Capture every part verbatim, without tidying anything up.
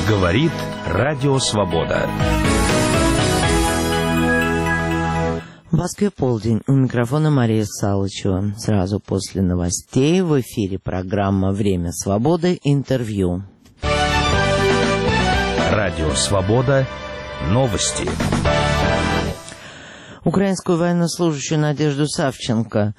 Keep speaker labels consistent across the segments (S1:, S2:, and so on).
S1: Говорит Радио Свобода.
S2: В Москве полдень. У микрофона Мария Салычева. Сразу после новостей в эфире программа «Время свободы. Интервью».
S1: Радио Свобода. Новости.
S2: Украинскую военнослужащую Надежду Савченко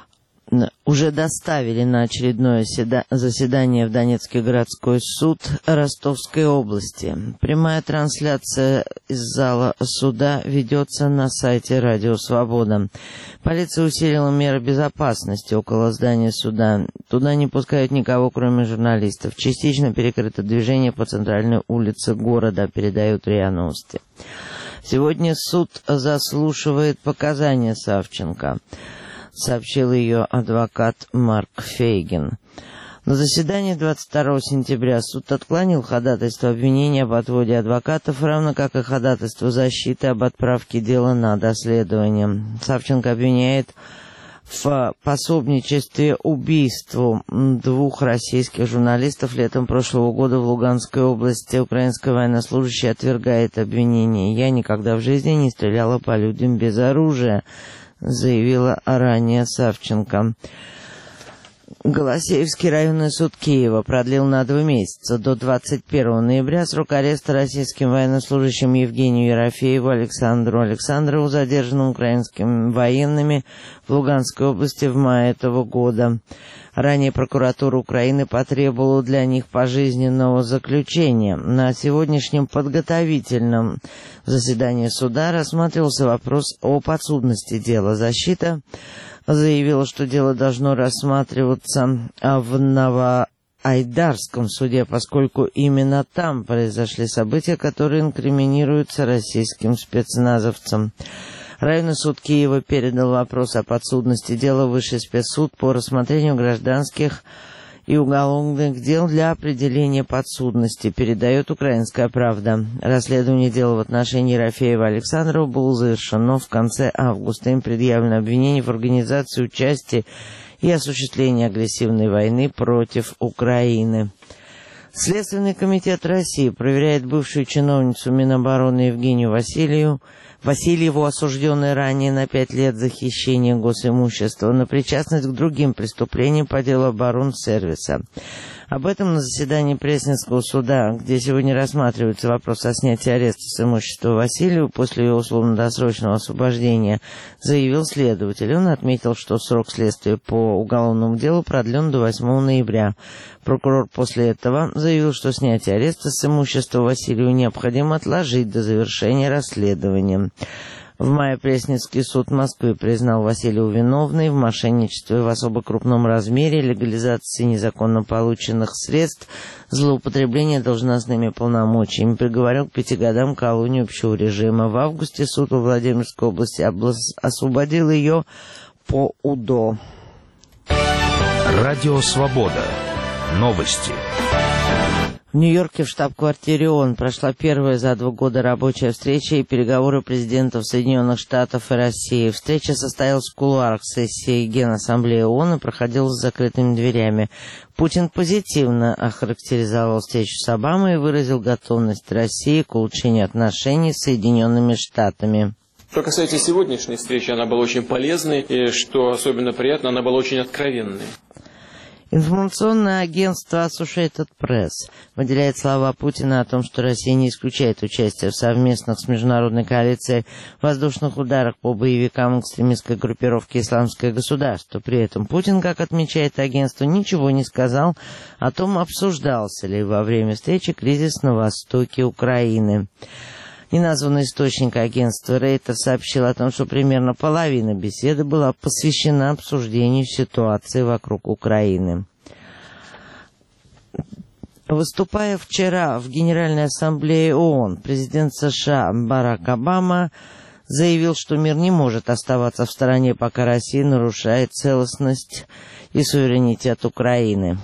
S2: уже доставили на очередное заседание в Донецкий городской суд Ростовской области. Прямая трансляция из зала суда ведется на сайте Радио Свобода. Полиция усилила меры безопасности около здания суда. Туда не пускают никого, кроме журналистов. Частично перекрыто движение по центральной улице города, передают РИА Новости. Сегодня суд заслушивает показания Савченко, сообщил ее адвокат Марк Фейгин. На заседании двадцать второго сентября суд отклонил ходатайство обвинения об отводе адвокатов, равно как и ходатайство защиты об отправке дела на доследование. Савченко обвиняет в пособничестве убийству двух российских журналистов летом прошлого года в Луганской области. Украинская военнослужащая отвергает обвинение. «Я никогда в жизни не стреляла по людям без оружия», заявила ранее Савченко. Голосеевский районный суд Киева продлил на два месяца, до двадцать первого ноября, срок ареста российским военнослужащим Евгению Ерофееву Александру Александрову, задержанным украинскими военными в Луганской области в мае этого года. Ранее прокуратура Украины потребовала для них пожизненного заключения. На сегодняшнем подготовительном заседании суда рассматривался вопрос о подсудности дела. Защита заявила, что дело должно рассматриваться в Новоайдарском суде, поскольку именно там произошли события, которые инкриминируются российским спецназовцам. Районный суд Киева передал вопрос о подсудности дела в Высший спецсуд по рассмотрению гражданских и уголовных дел для определения подсудности, передает «Украинская правда». Расследование дела в отношении Ерофеева Александрова было завершено в конце августа. Им предъявлено обвинение в организации, участии и осуществлении агрессивной войны против Украины. Следственный комитет России проверяет бывшую чиновницу Минобороны Евгению Васильеву, Васильеву, осужденной ранее на пять лет за хищение госимущества, на причастность к другим преступлениям по делу оборонсервиса. Об этом на заседании Пресненского суда, где сегодня рассматривается вопрос о снятии ареста с имущества Васильеву после ее условно-досрочного освобождения, заявил следователь. Он отметил, что срок следствия по уголовному делу продлен до восьмого ноября. Прокурор после этого заявил, что снятие ареста с имущества Васильеву необходимо отложить до завершения расследования. В мае Пресненский суд Москвы признал Васильеву виновной в мошенничестве в особо крупном размере, легализации незаконно полученных средств, злоупотребления должностными полномочиями, приговорил к пяти годам колонии общего режима. В августе суд во Владимирской области облас... освободил ее по УДО.
S1: Радио Свобода. Новости.
S2: В Нью-Йорке в штаб-квартире ООН прошла первая за два года рабочая встреча и переговоры президентов Соединенных Штатов и России. Встреча состоялась в кулуарах сессии Генассамблеи ООН и проходила с закрытыми дверями. Путин позитивно охарактеризовал встречу с Обамой и выразил готовность России к улучшению отношений с Соединенными Штатами.
S3: Что касается сегодняшней встречи, она была очень полезной, и, что особенно приятно, она была очень откровенной.
S2: Информационное агентство Associated Press выделяет слова Путина о том, что Россия не исключает участие в совместных с международной коалицией воздушных ударах по боевикам экстремистской группировки «Исламское государство». При этом Путин, как отмечает агентство, ничего не сказал о том, обсуждался ли во время встречи кризис на востоке Украины. Неназванный источник агентства Рейтер сообщил о том, что примерно половина беседы была посвящена обсуждению ситуации вокруг Украины. Выступая вчера в Генеральной Ассамблее ООН, президент США Барак Обама заявил, что мир не может оставаться в стороне, пока Россия нарушает целостность и суверенитет Украины.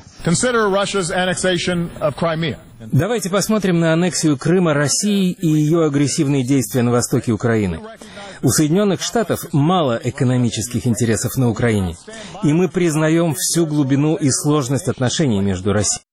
S4: Давайте посмотрим на аннексию Крыма Россией и ее агрессивные действия на востоке Украины. У Соединенных Штатов мало экономических интересов на Украине, и мы признаем всю глубину и сложность отношений между Россией